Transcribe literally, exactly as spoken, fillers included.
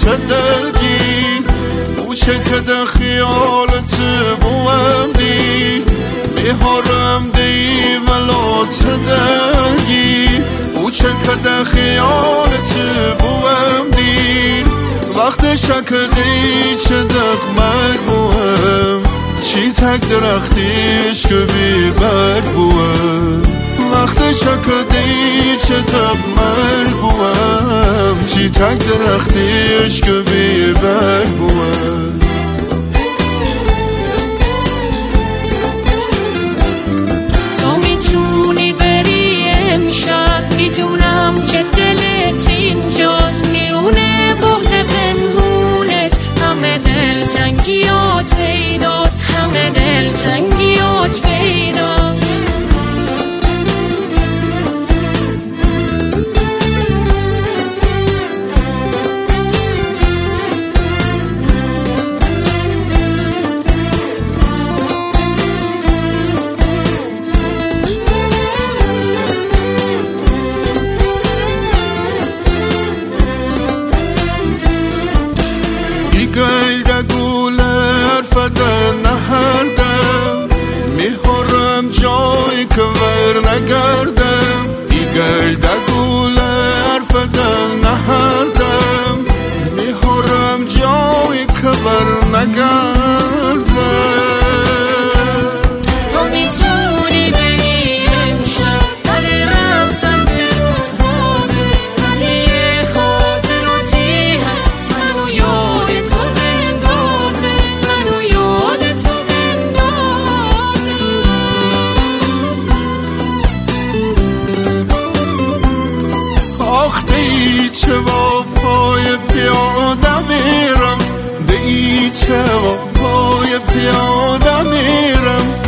چه دلگیر بوچه که ده خیالت بوام دی میهارم دی ولا چه دلگیر بوچه که ده خیالت بوام دی وقت شک دی چه دق مرگ بوام چی تک درختیش که بی برگ بوام وقت شک دی چه دق مرگ بوام چی تک درختیش که بی برگ بوام تو میتونی بری امشب میدونم که دلت اینجاست میونه بغض پنهونت همه دل تنگیات پیداست همه دل تنگیات پیداست گل گل حرفدن نهردم میهارم جایی که ور نگردم گل گل حرفدن نهردم میهارم جایی که ور نگردم تو میتونی بری امشب ولی رفتم به روت بازه ولی یه خاطراتی هست منو یاد تو بندازه منو یاد تو بندازه آخ دی چه با پای پیاده میرم دی چه با پای پیاده میرم